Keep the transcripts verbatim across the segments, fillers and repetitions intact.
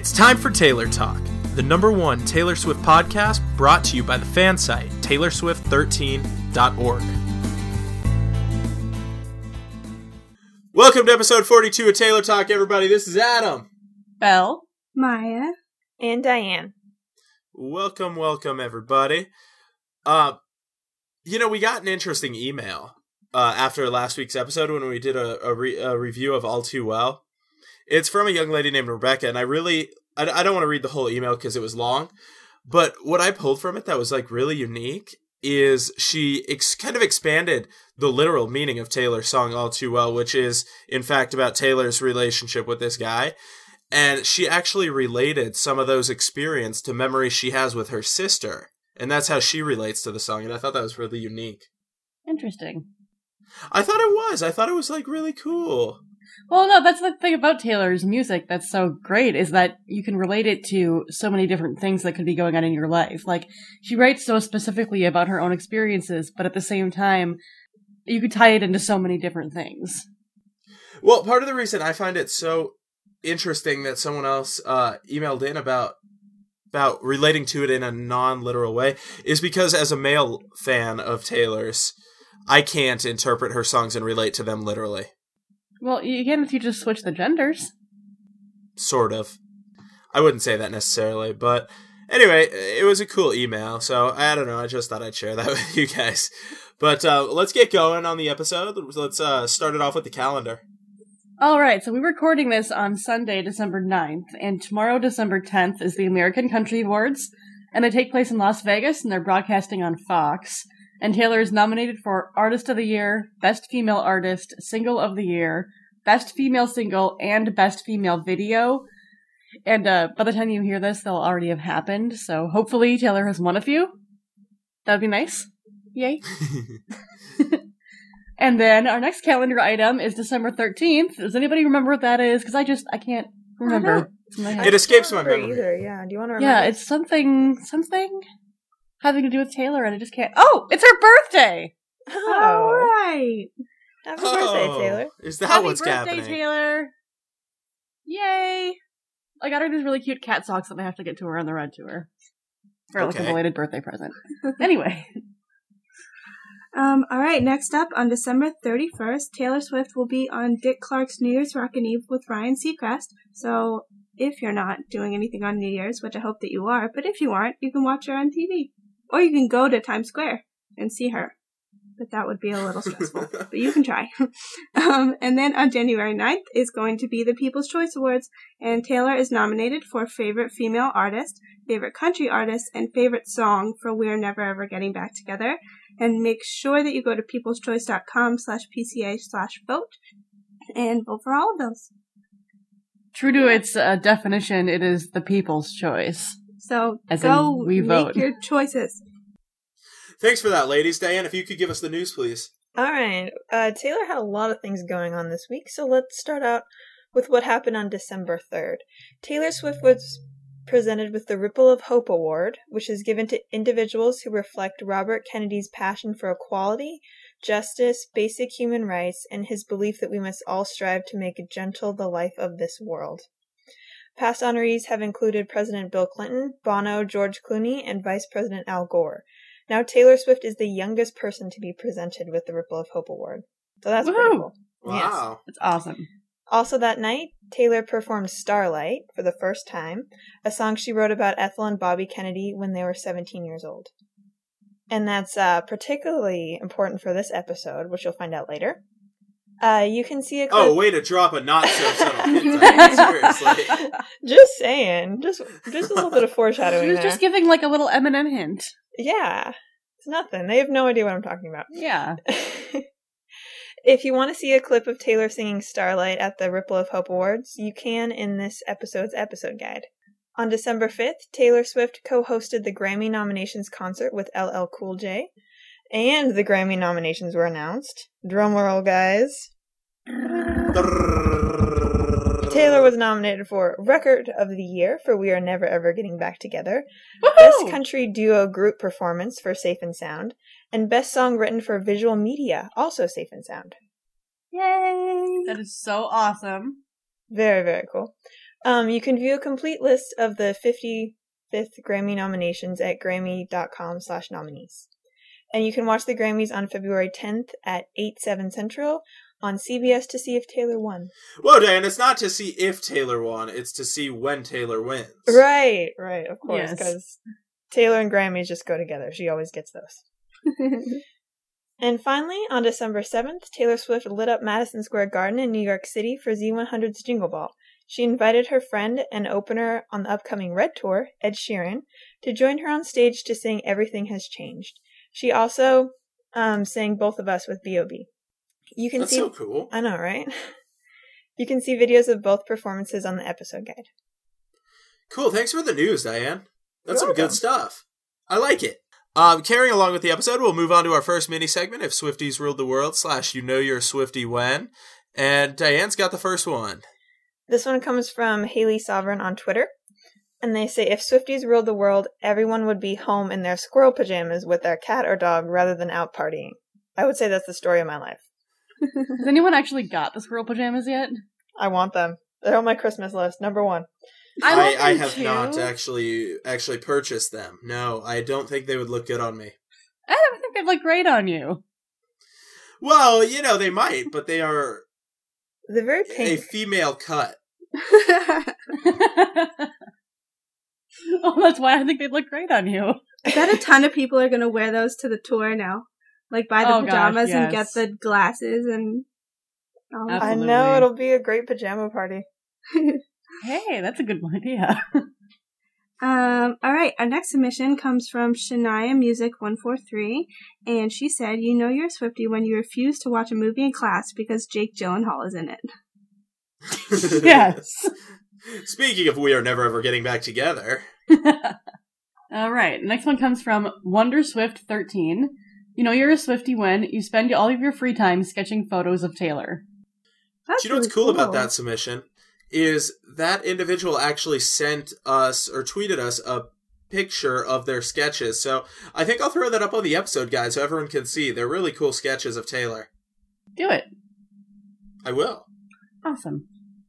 It's time for Taylor Talk, the number one Taylor Swift podcast brought to you by the fan site, Taylor Swift thirteen dot org. Welcome to episode forty-two of Taylor Talk, everybody. This is Adam. Belle. Maya. And Diane. Welcome, welcome, everybody. Uh, you know, we got an interesting email uh, after last week's episode when we did a, a, re- a review of All Too Well. It's from a young lady named Rebecca, and I really, I, I don't want to read the whole email because it was long, but what I pulled from it that was like really unique is she ex- kind of expanded the literal meaning of Taylor's song All Too Well, which is, in fact, about Taylor's relationship with this guy. And she actually related some of those experiences to memories she has with her sister. And that's how she relates to the song. And I thought that was really unique. Interesting. I thought it was. I thought it was, like, really cool. Well, no, that's the thing about Taylor's music that's so great, is that you can relate it to so many different things that could be going on in your life. Like, she writes so specifically about her own experiences, but at the same time, you could tie it into so many different things. Well, part of the reason I find it so interesting that someone else uh, emailed in about about relating to it in a non-literal way is because as a male fan of Taylor's, I can't interpret her songs and relate to them literally. Well, you can if you just switch the genders. Sort of. I wouldn't say that necessarily, but anyway, it was a cool email, so I don't know, I just thought I'd share that with you guys. But uh, let's get going on the episode. Let's uh, start it off with the calendar. Alright, so we're recording this on Sunday, December ninth, and tomorrow, December tenth, is the American Country Awards, and they take place in Las Vegas, and they're broadcasting on Fox. And Taylor is nominated for Artist of the Year, Best Female Artist, Single of the Year, Best Female Single, and Best Female Video. And uh, by the time you hear this, they'll already have happened, so hopefully Taylor has won a few. That would be nice. Yay. And then our next calendar item is December thirteenth. Does anybody remember what that is? Because I just, I can't remember. I It escapes my memory. Either. Yeah, do you want to remember? Yeah, it's something, something having to do with Taylor, and I just can't. Oh, it's her birthday! Oh, All right. happy Oh, birthday, Taylor. Is that Happy what's birthday, happening? Taylor! Yay! I got her these really cute cat socks that I have to get to her on the road to her. For like Okay. a belated birthday present. Anyway. Um, all right, next up, on December thirty-first, Taylor Swift will be on Dick Clark's New Year's Rockin' Eve with Ryan Seacrest. So if you're not doing anything on New Year's, which I hope that you are, but if you aren't, you can watch her on T V. Or you can go to Times Square and see her. But that would be a little stressful. But you can try. um, and then on January ninth is going to be the People's Choice Awards, and Taylor is nominated for Favorite Female Artist, Favorite Country Artist, and Favorite Song for We're Never Ever Getting Back Together. And make sure that you go to peopleschoice.com slash PCA slash vote and vote for all of those. True to its uh, definition, it is the people's choice. So As go in, we make vote. your choices. Thanks for that, ladies. Diane, if you could give us the news, please. All right. Uh, Taylor had a lot of things going on this week, so let's start out with what happened on December third. Taylor Swift was presented with the Ripple of Hope Award, which is given to individuals who reflect Robert Kennedy's passion for equality, justice, basic human rights, and his belief that we must all strive to make gentle the life of this world. Past honorees have included President Bill Clinton, Bono, George Clooney, and Vice President Al Gore. Now, Taylor Swift is the youngest person to be presented with the Ripple of Hope Award. So that's Woohoo! pretty cool. Wow. It's awesome. Also that night, Taylor performed Starlight for the first time, a song she wrote about Ethel and Bobby Kennedy when they were seventeen years old. And that's uh, particularly important for this episode, which you'll find out later. Uh, you can see a clip... Oh, way to drop a not so subtle hint. Diane, seriously. Just saying. Just just a little bit of foreshadowing She was there. just giving like a little Eminem hint. Yeah. It's nothing. They have no idea what I'm talking about. Yeah. If you want to see a clip of Taylor singing Starlight at the Ripple of Hope Awards, you can in this episode's episode guide. On December fifth, Taylor Swift co-hosted the Grammy nominations concert with L L Cool J, and the Grammy nominations were announced. Drumroll, guys. Taylor was nominated for Record of the Year for We Are Never Ever Getting Back Together, Woohoo! Best Country Duo Group Performance for Safe and Sound, and Best Song Written for Visual Media, also Safe and Sound. Yay! That is so awesome. Very, very cool. Um, you can view a complete list of the fifty-fifth Grammy nominations at grammy.com slash nominees. And you can watch the Grammys on February tenth at eight, seven Central on C B S to see if Taylor won. Whoa, Dan, it's not to see if Taylor won, it's to see when Taylor wins. Right, right, of course, Yes. because Taylor and Grammys just go together. She always gets those. And finally, on December seventh, Taylor Swift lit up Madison Square Garden in New York City for Z one hundred's Jingle Ball. She invited her friend and opener on the upcoming Red Tour, Ed Sheeran, to join her on stage to sing Everything Has Changed. She also um, sang Both of Us with B O B You can That's see, so cool. I know, right? You can see videos of both performances on the episode guide. Cool, thanks for the news, Diane. That's You're some good welcome. stuff. I like it. Um, carrying along with the episode, we'll move on to our first mini segment, If Swifties Ruled the World, slash You Know You're a Swiftie When. And Diane's got the first one. This one comes from Haley Sovereign on Twitter. And they say, if Swifties ruled the world, everyone would be home in their squirrel pajamas with their cat or dog rather than out partying. I would say that's the story of my life. Has anyone actually got the squirrel pajamas yet? I want them. They're on my Christmas list. Number one. I, I, want I them have too. not actually actually purchased them. No, I don't think they would look good on me. I don't think they'd look great on you. Well, you know, they might, but they are They're very a pink. female cut. Oh, that's why I think they'd look great on you. I bet a ton of people are going to wear those to the tour now. Like, buy the Oh, gosh, pajamas and get yes. the glasses and... all that. I Absolutely. know, it'll be a great pajama party. Hey, that's a good idea. Um, all right, our next submission comes from Shania Music one four three, and she said, you know you're a Swiftie when you refuse to watch a movie in class because Jake Gyllenhaal is in it. Yes. Speaking of we are never ever getting back together. All right, next one comes from Wonder Swift thirteen. You know you're a Swiftie when you spend all of your free time sketching photos of Taylor. That's Do you know what's really cool about that submission? Is that individual actually sent us or tweeted us a picture of their sketches. So I think I'll throw that up on the episode guide so everyone can see. They're really cool sketches of Taylor. Do it. I will. Awesome.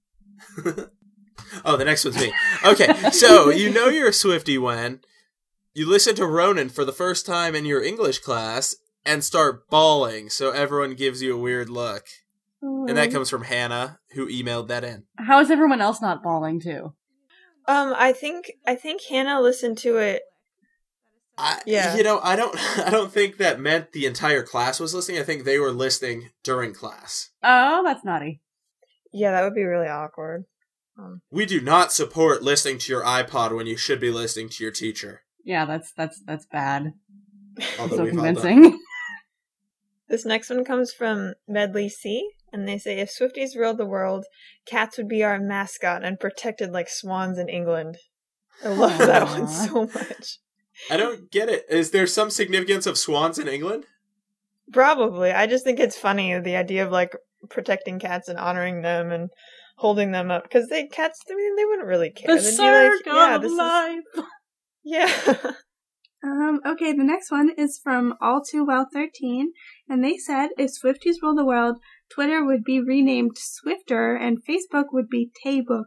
Oh, the next one's me. Okay, so you know you're a Swiftie when you listen to Ronan for the first time in your English class and start bawling so everyone gives you a weird look. And that comes from Hannah, who emailed that in. How is everyone else not bawling too? Um, I think I think Hannah listened to it. I, Yeah. You know, I don't I don't think that meant the entire class was listening. I think they were listening during class. Oh, that's naughty. Yeah, that would be really awkward. Um, We do not support listening to your iPod when you should be listening to your teacher. Yeah, that's that's that's bad. Although So we've all done convincing. this next one comes from Medley C, and they say, if Swifties ruled the world, cats would be our mascot and protected like swans in England. I love that Aw. one so much. I don't get it. Is there some significance of swans in England? Probably. I just think it's funny, the idea of like protecting cats and honoring them and holding them up. Because they cats, I mean, they wouldn't really care. The They'd be circle yeah, of this is- life. Yeah. Um, okay, the next one is from All Too Well thirteen, and they said, if Swifties ruled the world, Twitter would be renamed Swifter, and Facebook would be Taybook.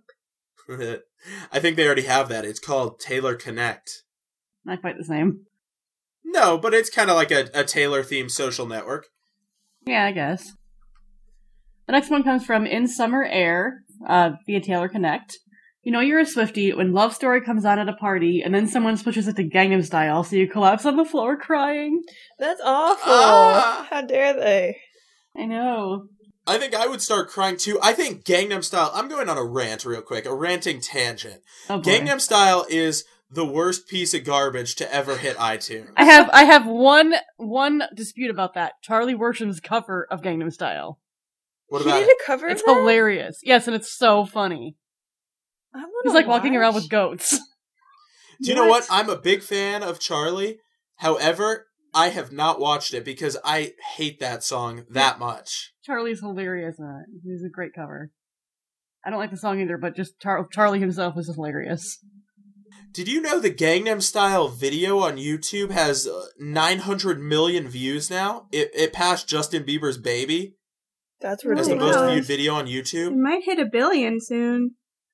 I think they already have that. It's called Taylor Connect. Not quite the same. No, but it's kind of like a, a Taylor-themed social network. Yeah, I guess. The next one comes from In Summer Air uh, via Taylor Connect. You know you're a Swiftie when Love Story comes on at a party and then someone switches it to Gangnam Style so you collapse on the floor crying. That's awful. Ah. How dare they? I know. I think I would start crying too. I think Gangnam Style, I'm going on a rant real quick, a ranting tangent. Oh boy. Gangnam Style is the worst piece of garbage to ever hit iTunes. I have I have one one dispute about that. Charlie Worsham's cover of Gangnam Style. What He about did it? a cover It's of that? hilarious. Yes, and it's so funny. I wanna He's like walking around watch. with goats. Do you know what? I'm a big fan of Charlie. However, I have not watched it because I hate that song that much. Charlie's hilarious in it. He's a great cover. I don't like the song either, but just Char- Charlie himself was hilarious. Did you know the Gangnam Style video on YouTube has uh, nine hundred million views now? It, it passed Justin Bieber's Baby That's Oh, as the ridiculous. most wow. viewed video on It YouTube. might hit a billion soon.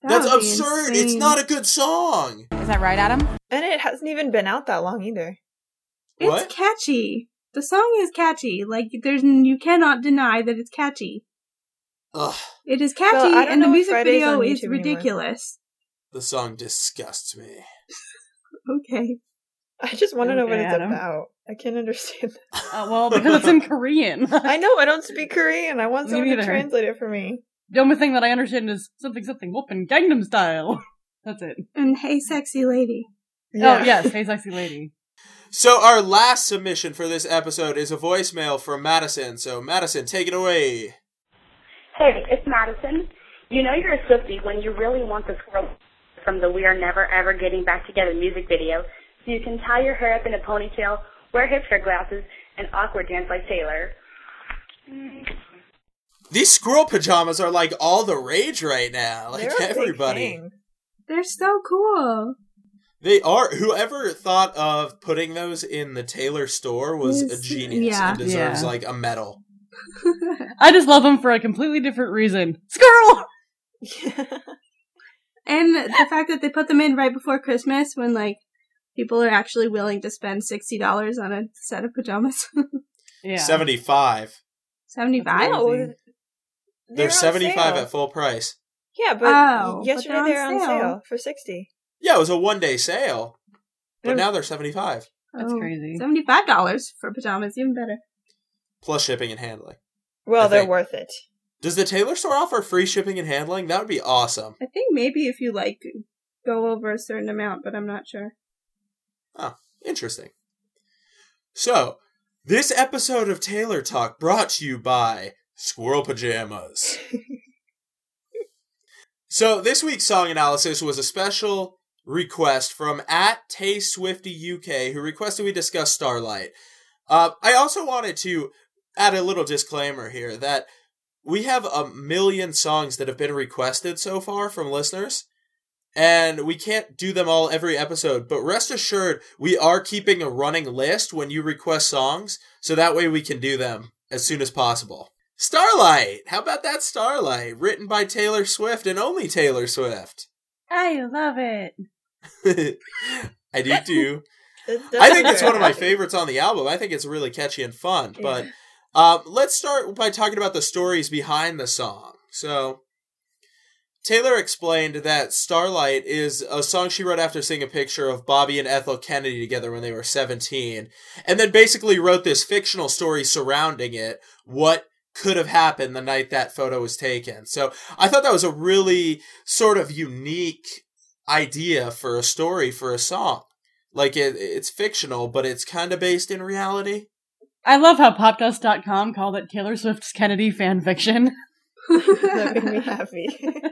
That That's would be absurd. insane. It's not a good song. Is that right, Adam? And it hasn't even been out that long either. It's What? catchy. The song is catchy. Like, there's you cannot deny that it's catchy. Ugh, It is catchy, Well, I don't and the know if music Friday's video on is YouTube ridiculous. the song disgusts me. Okay. I just want to know what Okay, it's Adam. about. I can't understand that. Uh, well, because it's in Korean. I know, I don't speak Korean. I want Me someone to neither. translate it for me. The only thing that I understand is something something whoopin' Gangnam Style. That's it. And hey, sexy lady. Oh, yes, hey sexy lady. So our last submission for this episode is a voicemail from Madison. So Madison, take it away. Hey, it's Madison. You know you're a Swiftie when you really want the squirrel from the We Are Never Ever Getting Back Together music video, so you can tie your hair up in a ponytail, wear hipster glasses, and awkward dance like Taylor. These squirrel pajamas are like all the rage right now. Like They're a big everybody. thing. They're so cool. They are. Whoever thought of putting those in the Taylor store was a Yes, genius yeah. and deserves Yeah. like a medal. I just love them for a completely different reason. Squirrel! And the fact that they put them in right before Christmas when, like, people are actually willing to spend sixty dollars on a set of pajamas. Yeah. seventy-five. seventy-five? No, Crazy. They're, they're on seventy-five sale. at full price. Yeah, but Oh, but yesterday they're they were on on sale. sale for sixty. Yeah, it was a one-day sale. But Mm. now they're seventy-five. That's Oh, crazy. seventy-five dollars for pajamas, even better. Plus shipping and handling. Well, I they're think- worth it. Does the Taylor store offer free shipping and handling? That would be awesome. I think maybe if you, like, go over a certain amount, but I'm not sure. Oh, interesting. So, this episode of Taylor Talk brought to you by Squirrel Pajamas. So, this week's song analysis was a special request from at Tay Swifty U K, who requested we discuss Starlight. Uh, I also wanted to add a little disclaimer here that we have a million songs that have been requested so far from listeners, and we can't do them all every episode, but rest assured, we are keeping a running list when you request songs, so that way we can do them as soon as possible. Starlight! How about that Starlight? Written by Taylor Swift and only Taylor Swift. I love it. I do too. It I think does it's one of my happen. favorites on the album. I think it's really catchy and fun. But um, let's start by talking about the stories behind the song. So, Taylor explained that Starlight is a song she wrote after seeing a picture of Bobby and Ethel Kennedy together when they were seventeen, and then basically wrote this fictional story surrounding it, what could have happened the night that photo was taken. So, I thought that was a really sort of unique idea for a story for a song. Like, it, it's fictional, but it's kind of based in reality. I love how pop dust dot com called it Taylor Swift's Kennedy fan fiction. That made me happy.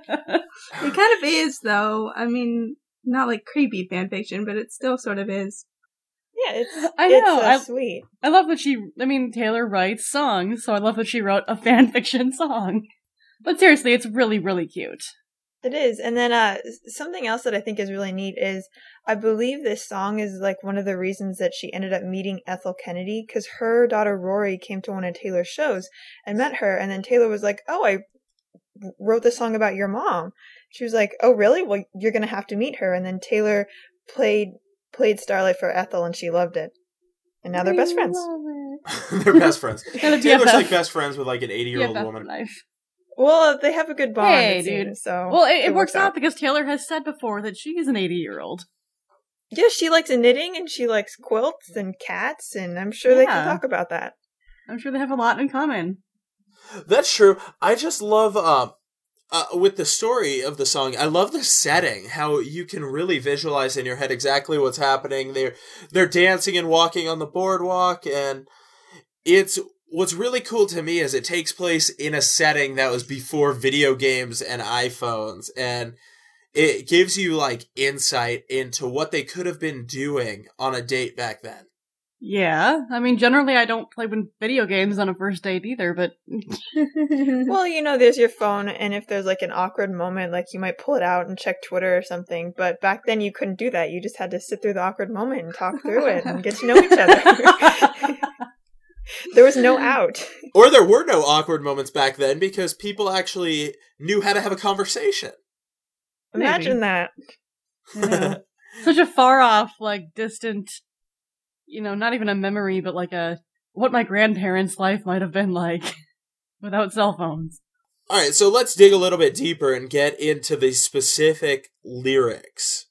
It kind of is, though. I mean, not like creepy fanfiction, but it still sort of is. Yeah, it's I it's know, uh, I- sweet. I love that she, I mean, Taylor writes songs, so I love that she wrote a fan fiction song. But seriously, it's really, really cute. It is. And then uh something else that I think is really neat is I believe this song is like one of the reasons that she ended up meeting Ethel Kennedy, because her daughter Rory came to one of Taylor's shows and met her, and then Taylor was like, "Oh, I wrote this song about your mom." She was like, "Oh, really? Well, you're going to have to meet her." And then Taylor played played Starlight for Ethel, and she loved it. And now they're best friends. They're best friends. And a Taylor's B F F. like best friends with like an eighty-year-old B F F woman. for life. Well, they have a good bond. Hey, it dude. seems, so Well, it, it works out because Taylor has said before that she is an eighty-year-old. Yeah, she likes knitting and she likes quilts and cats, and I'm sure they can Yeah. talk about that. I'm sure they have a lot in common. That's true. I just love, um, uh, with the story of the song, I love the setting, how you can really visualize in your head exactly what's happening. They're, they're dancing and walking on the boardwalk, and it's, what's really cool to me is it takes place in a setting that was before video games and iPhones, and it gives you, like, insight into what they could have been doing on a date back then. Yeah, I mean, generally I don't play with video games on a first date either, but Well, you know, there's your phone, and if there's like an awkward moment, like you might pull it out and check Twitter or something. But back then you couldn't do that. You just had to sit through the awkward moment and talk through it and get to know each other. There was no out. Or there were no awkward moments back then because people actually knew how to have a conversation. Imagine Maybe. that. Yeah. Such a far off, like, distant, you know, not even a memory, but like a, what my grandparents' life might have been like without cell phones. Alright, so let's dig a little bit deeper and get into the specific lyrics.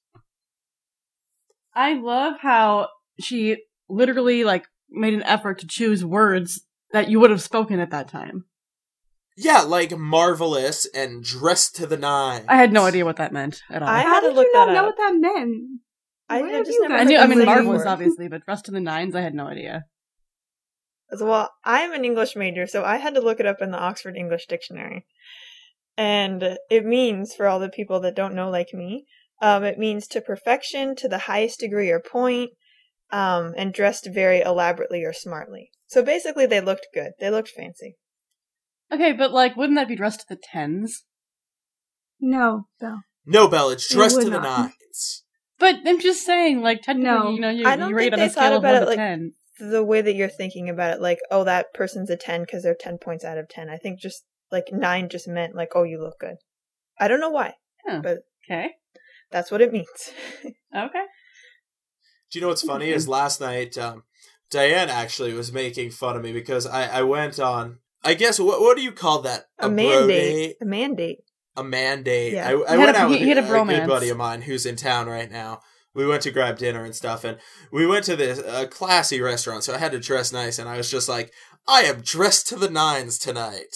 I love how she literally, like, made an effort to choose words that you would have spoken at that time. Yeah, like marvelous and dressed to the nines. I had no idea what that meant at all. I I, had How to did look you not that know up. what that meant? I, Where I have just you never guys knew, heard I that mean, thing marvelous, before. obviously, but dressed to the nines, I had no idea. So, well, I'm an English major, so I had to look it up in the Oxford English Dictionary. And it means, for all the people that don't know like me, um, it means to perfection, to the highest degree or point, um, and dressed very elaborately or smartly. So basically, they looked good. They looked fancy. Okay, but, like, wouldn't that be dressed to the tens? No, Bill. No, Belle, it's It dressed would to the not. nines. But I'm just saying, like, technically, No. you know, you, I don't you think rate on they a thought scale of about one it to like- ten. The way that you're thinking about it, like, oh, that person's a ten because they're ten points out of ten. I think just, like, nine just meant, like, oh, you look good. I don't know why, Huh. but Okay, that's what it means. okay. Do you know what's funny is last night, um, Diane actually was making fun of me because I, I went on, I guess, what what do you call that? A, bro mandate. date? A mandate. A mandate. Yeah. I, I He had went a- out he- with he had a a, a good bromance. buddy of mine who's in town right now. We went to grab dinner and stuff, and we went to this uh, classy restaurant, so I had to dress nice, and I was just like, I am dressed to the nines tonight.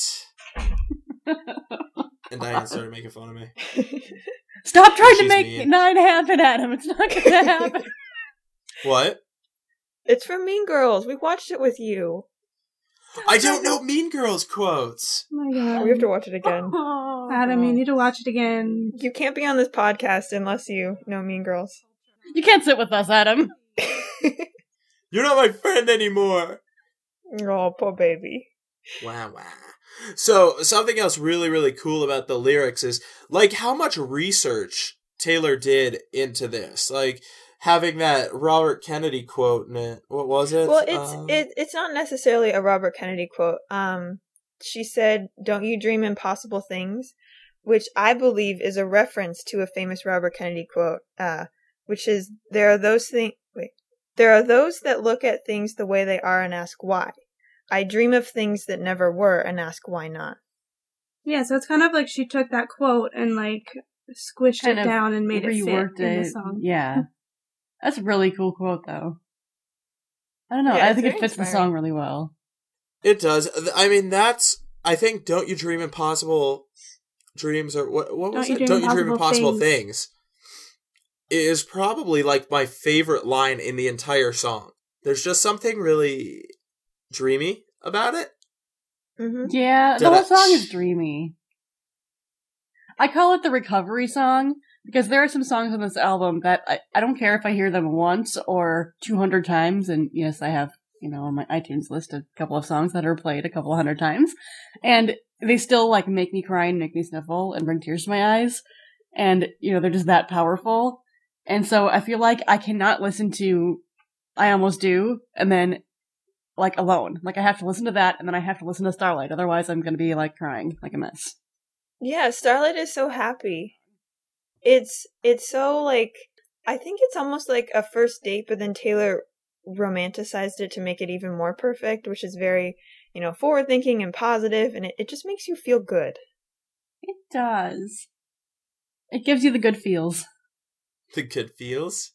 And Diane started making fun of me. Stop trying to She's make mean. nine happen, Adam. It's not going to happen. What? It's from Mean Girls. We watched it with you. I don't know Mean Girls quotes. Oh my god. We have to watch it again. Adam, you need to watch it again. You can't be on this podcast unless you know Mean Girls. You can't sit with us, Adam. You're not my friend anymore. Oh, poor baby. Wow, wow. So, something else really, really cool about the lyrics is, like, how much research Taylor did into this. Like, having that Robert Kennedy quote in it. What was it? Well, it's Um, it, it's not necessarily a Robert Kennedy quote. Um, she said, "Don't you dream impossible things," which I believe is a reference to a famous Robert Kennedy quote, uh, which is, "There are those things. Wait, there are those that look at things the way they are and ask why. I dream of things that never were and ask why not." Yeah, so it's kind of like she took that quote and like squished Kind it of down and made it fit Reworked in the it. song. Yeah. That's a really cool quote, though. I don't know. Yeah, I it's think it very fits the inspiring. song really well. It does. I mean, that's, I think, Don't You Dream Impossible Dreams, or what, what was Don't You it? Dream Don't You Dream Impossible Impossible Things. Is probably, like, my favorite line in the entire song. There's just something really dreamy about it. Mm-hmm. Yeah, the Did whole I- song is dreamy. I call it the recovery song because there are some songs on this album that I, I don't care if I hear them once or two hundred times. And yes, I have, you know, on my iTunes list a couple of songs that are played a couple hundred times. And they still, like, make me cry and make me sniffle and bring tears to my eyes. And, you know, they're just that powerful. And so I feel like I cannot listen to I Almost Do and then, like, alone. Like, I have to listen to that and then I have to listen to Starlight. Otherwise, I'm going to be, like, crying like a mess. Yeah, Starlight is so happy. It's it's so like, I think it's almost like a first date, but then Taylor romanticized it to make it even more perfect, which is very, you know, forward thinking and positive, and it, it just makes you feel good. It does. It gives you the good feels. The good feels.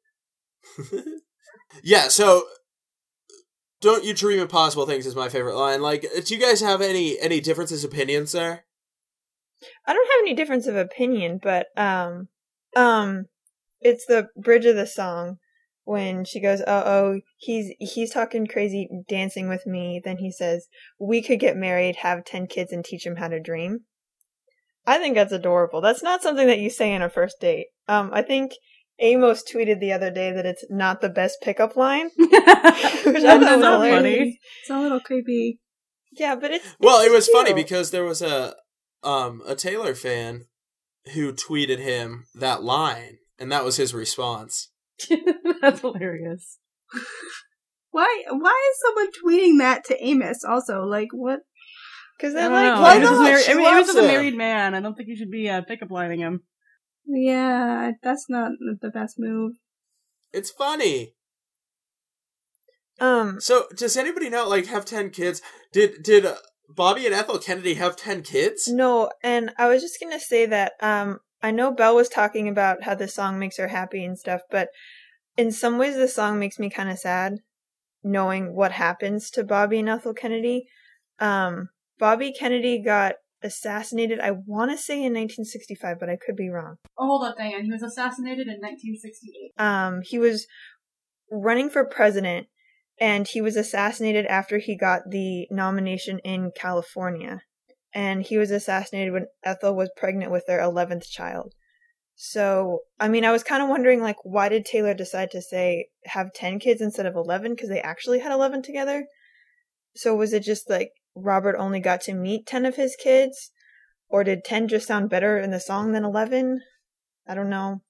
Yeah, so Don't You Dream Impossible Things is my favorite line. Like, do you guys have any any differences opinions there? I don't have any difference of opinion, but um, um, it's the bridge of the song when she goes, "Oh, oh, he's he's talking crazy, dancing with me." Then he says, "We could get married, have ten kids, and teach him how to dream." I think that's adorable. That's not something that you say on a first date. Um, I think Amos tweeted the other day that it's not the best pickup line, which I That's thought was so hilarious. funny. It's a little creepy. Yeah, but it's Well, it's it was funny cute. because there was a um a Taylor fan who tweeted him that line, and that was his response. That's hilarious. Why? Why is someone tweeting that to Amos? Also, like, what? Because I they're don't like, know. why Amos is not? married- She I mean, Amos loves is a him. married man. I don't think you should be uh, pickup lining him. Yeah, that's not the best move. It's funny. Um. So, does anybody know, like, have ten kids? Did did uh, Bobby and Ethel Kennedy have ten kids? No, and I was just gonna say that, um, I know Belle was talking about how this song makes her happy and stuff, but in some ways this song makes me kind of sad, knowing what happens to Bobby and Ethel Kennedy. Um, Bobby Kennedy got assassinated, I want to say in nineteen sixty-five, but I could be wrong. Oh, hold up, Diane. He was assassinated in nineteen sixty-eight. Um, he was running for president, and he was assassinated after he got the nomination in California. And he was assassinated when Ethel was pregnant with their eleventh child. So, I mean, I was kind of wondering, like, why did Taylor decide to say have ten kids instead of eleven? Because they actually had eleven together. So was it just, like, Robert only got to meet ten of his kids? Or did ten just sound better in the song than eleven? I don't know.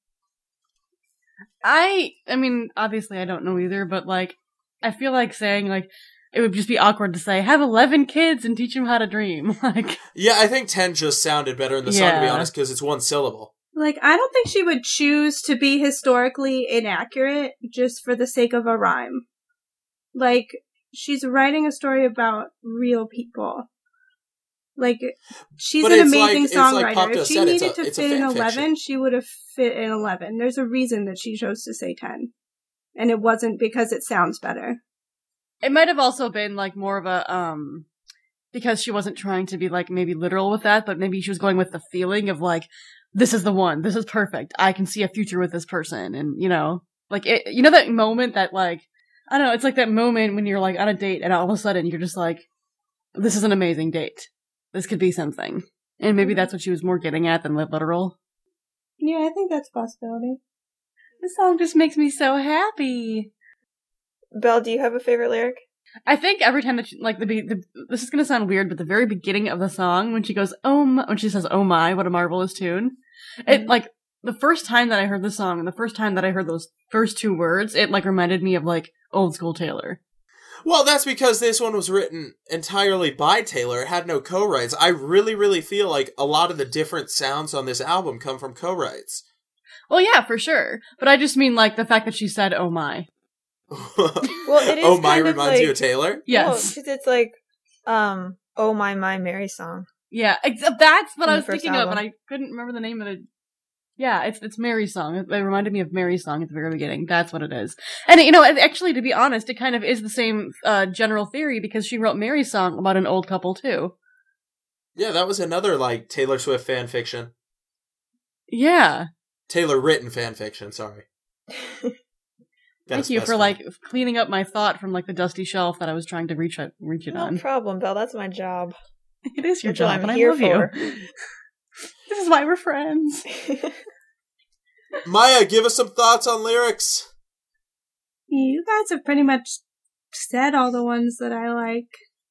I, I mean, obviously I don't know either, but, like, I feel like saying, like, it would just be awkward to say, have eleven kids and teach them how to dream. Like, Yeah, I think ten just sounded better in the song, to be Yeah. honest, because it's one syllable. Like, I don't think she would choose to be historically inaccurate just for the sake of a rhyme. Like, she's writing a story about real people. Like, she's But an it's amazing like- it's like songwriter. Popka if she said, it's needed a- to it's a fit in fan eleven, fiction. she would have fit in eleven. There's a reason that she chose to say ten. And it wasn't because it sounds better. it might have also been, like, more of a, um, because she wasn't trying to be, like, maybe literal with that, but maybe she was going with the feeling of, like, this is the one, this is perfect, I can see a future with this person, and, you know, like, it, you know that moment that, like, I don't know, it's like that moment when you're, like, on a date, and all of a sudden you're just like, this is an amazing date. This could be something. And maybe that's what she was more getting at than literal. Yeah, I think that's a possibility. This song just makes me so happy. Belle, do you have a favorite lyric? I think every time that she, like the, be- the this is gonna sound weird, but the very beginning of the song when she goes oh my, when she says oh my, what a marvelous tune, it like the first time that I heard the song and the first time that I heard those first two words, it like reminded me of like old school Taylor. Well, that's because this one was written entirely by Taylor. It had no co-writes. I really, really feel like a lot of the different sounds on this album come from co-writes. Well, yeah, for sure, but I just mean like the fact that she said oh my. Well, it is Oh My kind of reminds like, you of Taylor? Yes. because it's like, um, oh my my Mary song. Yeah, ex- that's what From I the was first thinking of, album. and I couldn't remember the name of it. Yeah, it's it's Mary's song. It, it reminded me of Mary's song at the very beginning. That's what it is. And, you know, it- actually, to be honest, it kind of is the same uh, general theory, because she wrote Mary's song about an old couple, too. Yeah, that was another, like, Taylor Swift fan fiction. Yeah. Taylor written fan fiction, sorry. Thank you for, like, cleaning up my thought from, like, the dusty shelf that I was trying to reach it, reach it No on. problem, Belle. That's my job. It is your That's what job, I'm and I here love for. you. This is why we're friends. Maya, give us some thoughts on lyrics. You guys have pretty much said all the ones that I like.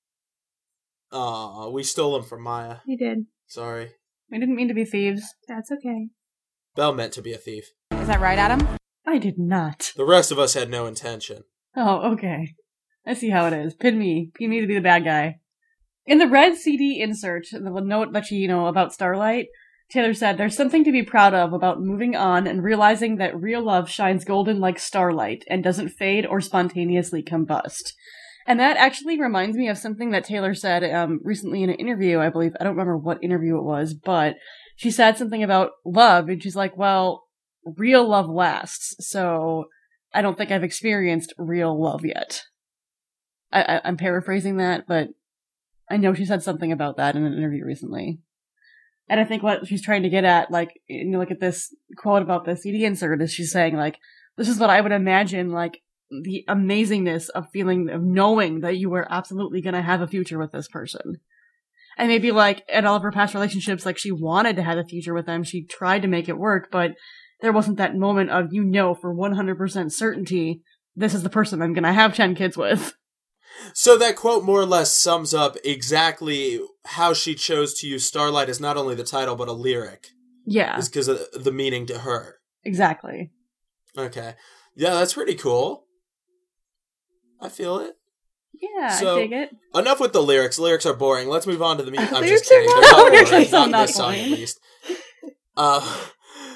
Aw, we stole them from Maya. You did. Sorry. We didn't mean to be thieves. That's okay. Belle meant to be a thief. Is that right, Adam? I did not. The rest of us had no intention. Oh, okay. I see how it is. Pin me. Pin me to be the bad guy. In the red C D insert, the note that she, you know, about Starlight, Taylor said, there's something to be proud of about moving on and realizing that real love shines golden like starlight and doesn't fade or spontaneously combust. And that actually reminds me of something that Taylor said um, recently in an interview, I believe. I don't remember what interview it was, but she said something about love, and she's like, well, real love lasts, so I don't think I've experienced real love yet. I, I, I'm paraphrasing that, but I know she said something about that in an interview recently. And I think what she's trying to get at, like, you look at this quote about the C D insert, is she's saying, like, this is what I would imagine, like, the amazingness of feeling, of knowing that you were absolutely going to have a future with this person. And maybe, like, in all of her past relationships, like, she wanted to have a future with them, she tried to make it work, but there wasn't that moment of, you know, for one hundred percent certainty, this is the person I'm going to have ten kids with. So that quote more or less sums up exactly how she chose to use Starlight as not only the title, but a lyric. Yeah. Is because of the meaning to her. Exactly. Okay. Yeah, that's pretty cool. I feel it. Yeah, So, I dig it. Enough with the lyrics. Lyrics are boring. Let's move on to the music. I'm Lyrics just kidding. are They're not not boring. boring. Lyrics are Not not this song, at boring. least. Uh,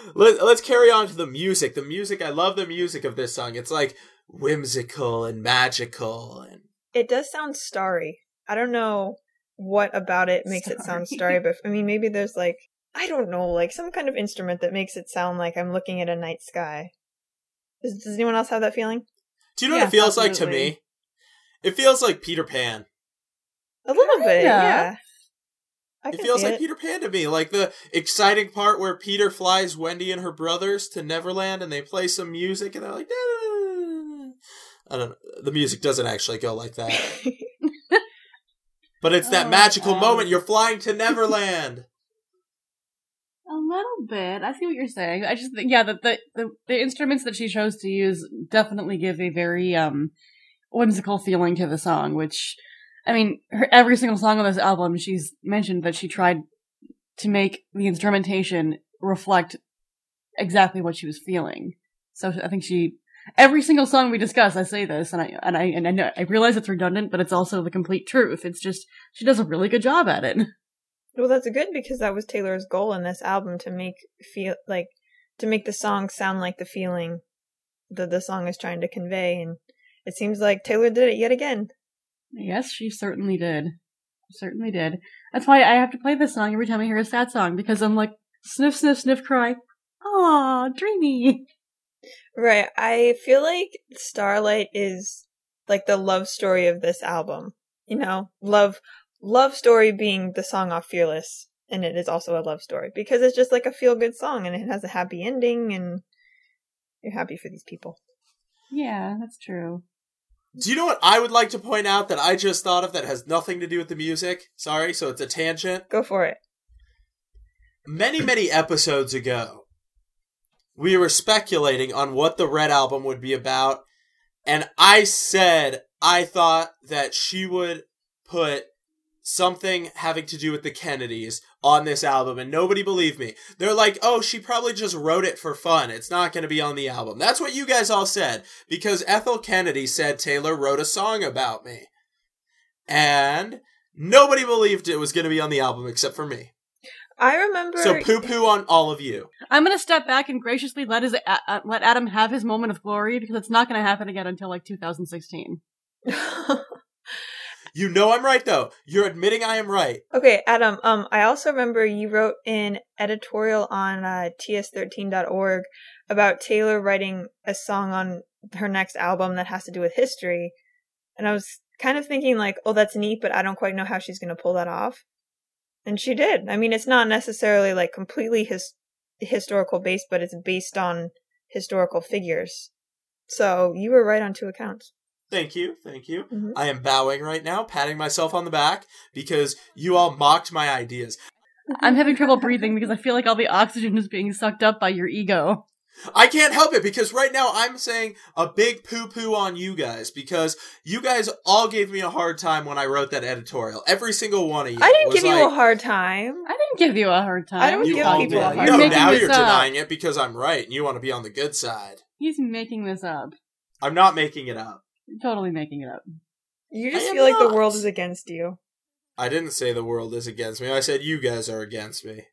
Let, let's carry on to the music. The music, I love the music of this song. It's like whimsical and magical. And It does sound starry. I don't know what about it makes Starry. it sound starry, but I mean, maybe there's like, I don't know, like some kind of instrument that makes it sound like I'm looking at a night sky. Does, does anyone else have that feeling? Do you know Yeah, what it feels like to absolutely. me? It feels like Peter Pan. A little bit, Kinda. yeah. I It can feels see like it. Peter Pan to me. Like the exciting part where Peter flies Wendy and her brothers to Neverland and they play some music and they're like, "Da-da-da-da-da." I don't know. The music doesn't actually go like that. But it's that Oh, magical um, moment. You're flying to Neverland. A little bit. I see what you're saying. I just think, yeah, the, the the the instruments that she chose to use definitely give a very um whimsical feeling to the song. Which, I mean, her, every single song on this album, she's mentioned that she tried to make the instrumentation reflect exactly what she was feeling. So I think she. Every single song we discuss, I say this, and I and I and I know I realize it's redundant, but it's also the complete truth. It's just she does a really good job at it. Well, that's good because that was Taylor's goal in this album to make feel like to make the song sound like the feeling that the song is trying to convey, and it seems like Taylor did it yet again. Yes, she certainly did. Certainly did. That's why I have to play this song every time I hear a sad song, because I'm like, sniff, sniff, sniff, cry. Aw, dreamy. Right. I feel like Starlight is like the love story of this album. You know, love love story being the song off Fearless, and it is also a love story because it's just like a feel good song and it has a happy ending and you're happy for these people. Yeah, that's true. Do you know what I would like to point out that I just thought of that has nothing to do with the music? Sorry, so it's a tangent. Go for it. Many, many episodes ago, we were speculating on what the Red Album would be about, and I said I thought that she would put something having to do with the Kennedys on this album, and nobody believed me. They're like, oh, she probably just wrote it for fun. It's not going to be on the album. That's what you guys all said, because Ethel Kennedy said Taylor wrote a song about me. And nobody believed it was going to be on the album except for me. I remember. So poo-poo on all of you. I'm gonna step back and graciously let his uh, uh, let Adam have his moment of glory, because it's not gonna happen again until like two thousand sixteen. You know I'm right, though. You're admitting I am right. Okay, Adam, um, I also remember you wrote an editorial on uh, T S thirteen dot org about Taylor writing a song on her next album that has to do with history. And I was kind of thinking like, oh, that's neat, but I don't quite know how she's going to pull that off. And she did. I mean, it's not necessarily like completely his- historical based, but it's based on historical figures. So you were right on two accounts. Thank you, thank you. Mm-hmm. I am bowing right now, patting myself on the back, because you all mocked my ideas. I'm having trouble breathing because I feel like all the oxygen is being sucked up by your ego. I can't help it, because right now I'm saying a big poo-poo on you guys, because you guys all gave me a hard time when I wrote that editorial. Every single one of you. I didn't was give you like, a hard time. I didn't give you a hard time. I don't You give all people did. a hard No, You're time. now making you're this up. denying it because I'm right, and you want to be on the good side. He's making this up. I'm not making it up. You're totally making it up. You I just am feel like not. the world is against you. I didn't say the world is against me. I said you guys are against me.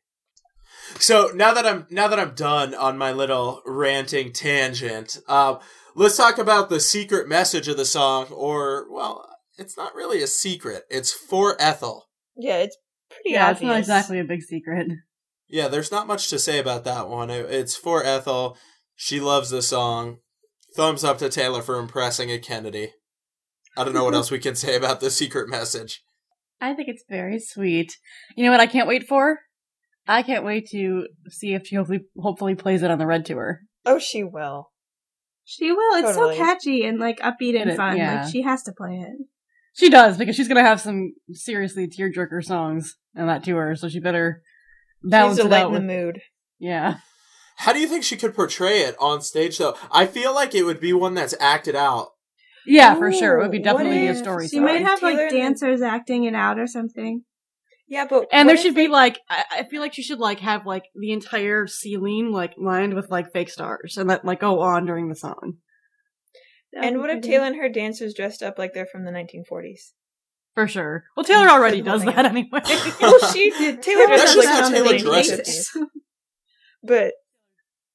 So now that I'm now that I'm done on my little ranting tangent, uh, let's talk about the secret message of the song. Or, well, it's not really a secret. It's for Ethel. Yeah, it's pretty Yeah, obvious. it's not exactly a big secret. Yeah, there's not much to say about that one. It- It's for Ethel. She loves the song. Thumbs up to Taylor for impressing a Kennedy. I don't know what else we can say about the secret message. I think it's very sweet. You know what I can't wait for? I can't wait to see if she hopefully, hopefully plays it on the Red Tour. Oh, she will. She will. It's Totally. so catchy and like upbeat and It- fun. yeah. Like she has to play it. She does, because she's gonna have some seriously tearjerker songs on that tour, so she better balance She's to it out lighten the with, mood. yeah. How do you think she could portray it on stage, though? I feel like it would be one that's acted out. Yeah, for sure. It would be Ooh, definitely what be a if story She song. might have Taylor like and the- dancers acting it out or something. Yeah, but And what there if should they- be like, I, I feel like she should like have like the entire ceiling like lined with like fake stars and that like go on during the song. That And would what be if pretty. Taylor and her dancers dressed up like they're from the nineteen forties? For sure. Well, Taylor already For the whole does thing. that anyway. Well, she did. Taylor That's dresses just like how from the Taylor late dresses. fifties. But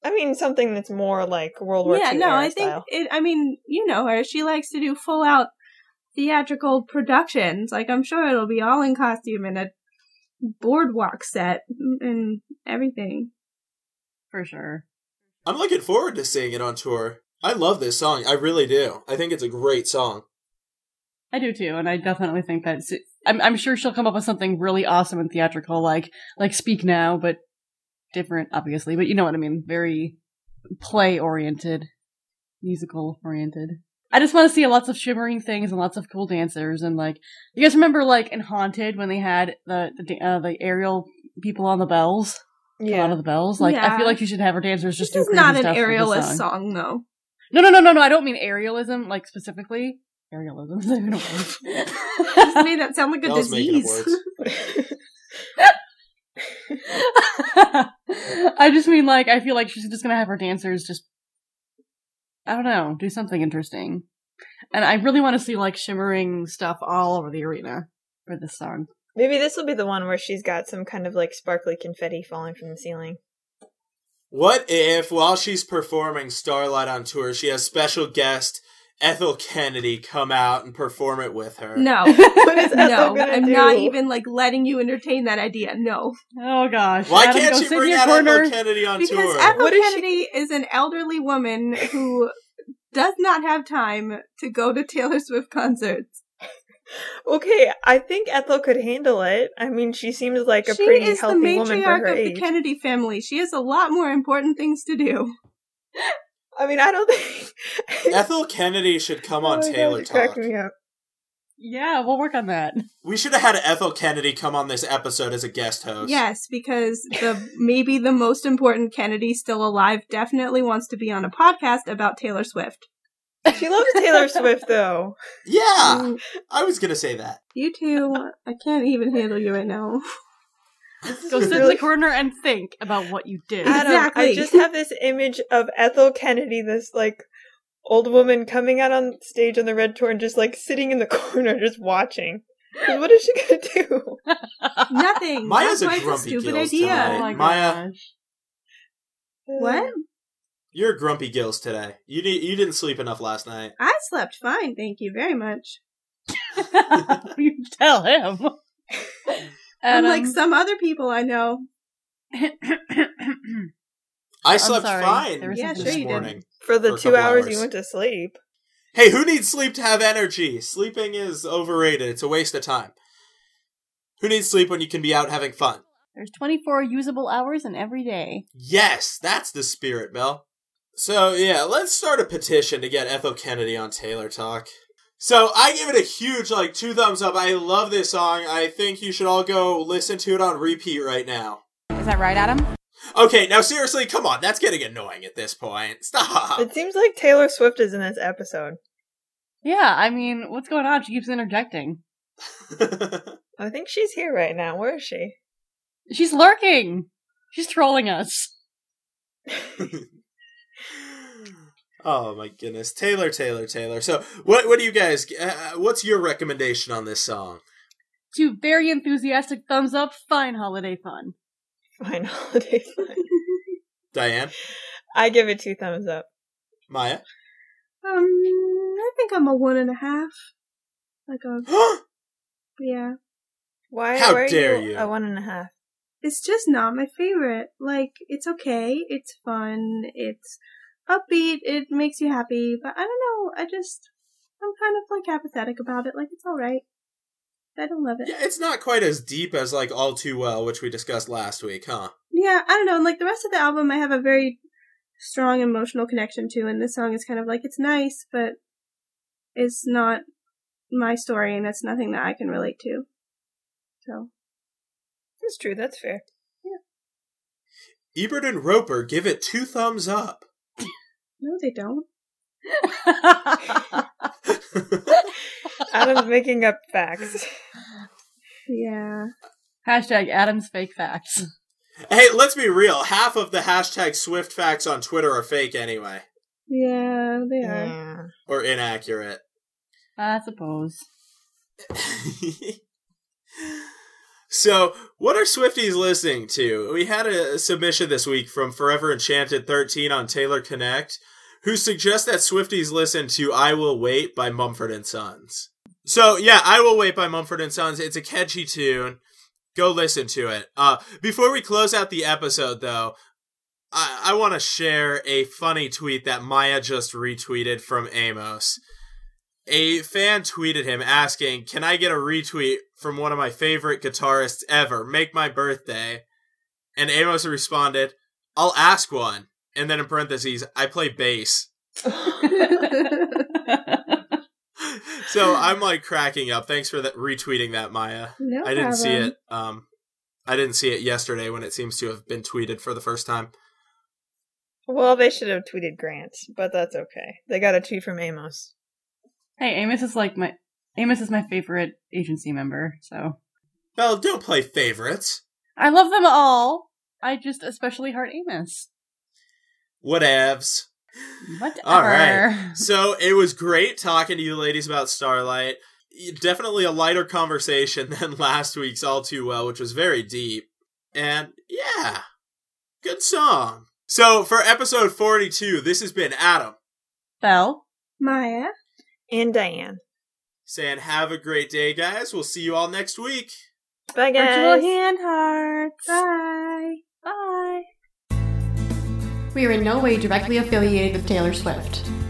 I mean, something that's more like World War Yeah, Two no, era I think style. it. I mean, you know her. She likes to do full out theatrical productions. Like, I'm sure it'll be all in costume and a boardwalk set and everything. For sure. I'm looking forward to seeing it on tour. I love this song. I really do. I think it's a great song. I do too, and I definitely think that s- I'm, I'm sure she'll come up with something really awesome and theatrical, like like Speak Now, but different, obviously. But you know what I mean? Very play oriented, musical oriented. I just want to see lots of shimmering things and lots of cool dancers, and like you guys remember, like in Haunted when they had the the, da- uh, the aerial people on the bells, a lot Yeah. of the bells. Like I Yeah. feel like you should have her dancers just This do is crazy not an stuff for this aerialist song. song, though. No, no, no, no, no. I don't mean aerialism, like specifically. Aerialism is not even a word. Just made that sound like a Belle's making up disease. words. I just mean, like, I feel like she's just gonna have her dancers just, I don't know, do something interesting. And I really want to see, like, shimmering stuff all over the arena for this song. Maybe this will be the one where she's got some kind of like sparkly confetti falling from the ceiling. What if, while she's performing Starlight on tour, she has special guest Ethel Kennedy come out and perform it with her? No. What is Ethel No, gonna I'm do? not even, like, letting you entertain that idea. No. Oh, gosh. Why Adam, can't go she sit in bring your out corner. Ethel Kennedy on Because tour? Ethel What is she- Kennedy is an elderly woman who does not have time to go to Taylor Swift concerts. Okay, I think Ethel could handle it. I mean, she seems like a She pretty is the healthy woman for matriarch her of the age. Kennedy family. She has a lot more important things to do. I mean, I don't think Ethel Kennedy should come Oh on my God, Taylor you're Talk. cracking me up. Yeah, we'll work on that. We should have had Ethel Kennedy come on this episode as a guest host. Yes, because the maybe the most important Kennedy still alive definitely wants to be on a podcast about Taylor Swift. She loves Taylor Swift, though. Yeah! Mm, I was gonna say that. You two, I can't even handle you right now. Go sit in really- the corner and think about what you did. Adam- Adam, I Exactly. just have this image of Ethel Kennedy, this like old woman coming out on stage on the Red Tour and just like sitting in the corner just watching. 'Cause what is she gonna do? Nothing. Maya's That's a why it's a grumpy stupid gills idea. tonight. Oh my Maya- gosh. What? You're grumpy gills today. You di- you didn't sleep enough last night. I slept fine, thank you very much. You tell him. Unlike Adam. some other people I know. I I'm slept sorry. fine There was Yeah, something this sure you did. morning. For the For a two couple hours, hours. you went to sleep. Hey, who needs sleep to have energy? Sleeping is overrated. It's a waste of time. Who needs sleep when you can be out having fun? There's twenty-four usable hours in every day. Yes, that's the spirit, Belle. So, yeah, let's start a petition to get Ethel Kennedy on Taylor Talk. So, I give it a huge, like, two thumbs up. I love this song. I think you should all go listen to it on repeat right now. Is that right, Adam? Okay, now seriously, come on. That's getting annoying at this point. Stop. It seems like Taylor Swift is in this episode. Yeah, I mean, what's going on? She keeps interjecting. I think she's here right now. Where is she? She's lurking. She's trolling us. Oh my goodness, Taylor, Taylor, Taylor. So, what what do you guys? Uh, what's your recommendation on this song? Two very enthusiastic thumbs up. Fine holiday fun. Fine holiday fun. Diane, I give it two thumbs up. Maya. Um, I think I'm a one and a half. Like a, yeah. Why? How why are dare you, you. a one and a half? It's just not my favorite. Like, it's okay, it's fun, it's upbeat, it makes you happy, but I don't know, I just, I'm kind of like apathetic about it, like it's alright. I don't love it. Yeah, it's not quite as deep as like All Too Well, which we discussed last week, huh? Yeah, I don't know, and like the rest of the album I have a very strong emotional connection to, and this song is kind of like, it's nice, but it's not my story, and it's nothing that I can relate to. So. That's true. That's fair. Ebert and Roper give it two thumbs up. No, they don't. Adam's making up facts. Yeah. Hashtag Adam's fake facts. Hey, let's be real. Half of the hashtag Swift facts on Twitter are fake anyway. Yeah, they are. Yeah. Or inaccurate. I suppose. So, what are Swifties listening to? We had a submission this week from Forever Enchanted thirteen on Taylor Connect, who suggests that Swifties listen to I Will Wait by Mumford and Sons. So, yeah, I Will Wait by Mumford and Sons. It's a catchy tune. Go listen to it. Uh, before we close out the episode, though, I, I want to share a funny tweet that Maya just retweeted from Amos. A fan tweeted him asking, can I get a retweet from one of my favorite guitarists ever? Make my birthday. And Amos responded, I'll ask one. And then in parentheses, I play bass. So I'm like cracking up. Thanks for that, retweeting that, Maya. No I didn't problem. see it. Um, I didn't see it yesterday when it seems to have been tweeted for the first time. Well, they should have tweeted Grant, but that's okay. They got a tweet from Amos. Hey, Amos is like my Amos is my favorite agency member, so Well, don't play favorites. I love them all. I just especially heart Amos. Whatevs. Whatever. All right. So it was great talking to you ladies about Starlight. Definitely a lighter conversation than last week's All Too Well, which was very deep. And yeah, good song. So for episode forty-two, this has been Adam. Belle. Maya. And Diane. Saying have a great day, guys. We'll see you all next week. Bye, guys. Virtual hand hearts. Bye. Bye. We are in no way directly affiliated with Taylor Swift.